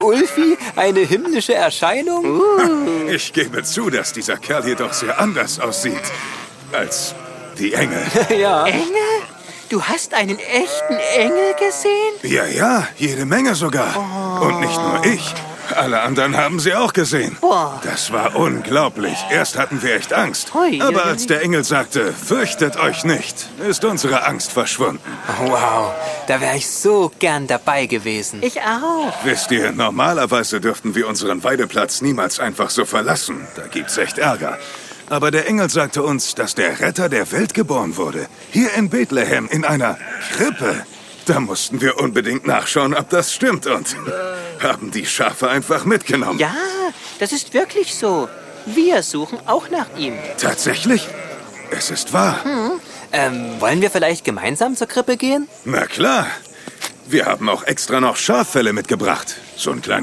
Ulfi eine himmlische Erscheinung? Ich gebe zu, dass dieser Kerl hier doch sehr anders aussieht als die Engel. Ja. Engel? Du hast einen echten Engel gesehen? Ja, jede Menge sogar. Und nicht nur ich. Alle anderen haben sie auch gesehen. Boah. Das war unglaublich. Erst hatten wir echt Angst. Hui, Aber hui, als der Engel sagte, fürchtet euch nicht, ist unsere Angst verschwunden. Wow, da wäre ich so gern dabei gewesen. Ich auch. Wisst ihr, normalerweise dürften wir unseren Weideplatz niemals einfach so verlassen. Da gibt's echt Ärger. Aber der Engel sagte uns, dass der Retter der Welt geboren wurde. Hier in Bethlehem, in einer Krippe. Da mussten wir unbedingt nachschauen, ob das stimmt und haben die Schafe einfach mitgenommen. Ja, das ist wirklich so. Wir suchen auch nach ihm. Tatsächlich? Es ist wahr. Wollen wir vielleicht gemeinsam zur Krippe gehen? Na klar. Wir haben auch extra noch Schaffelle mitgebracht. So ein kleines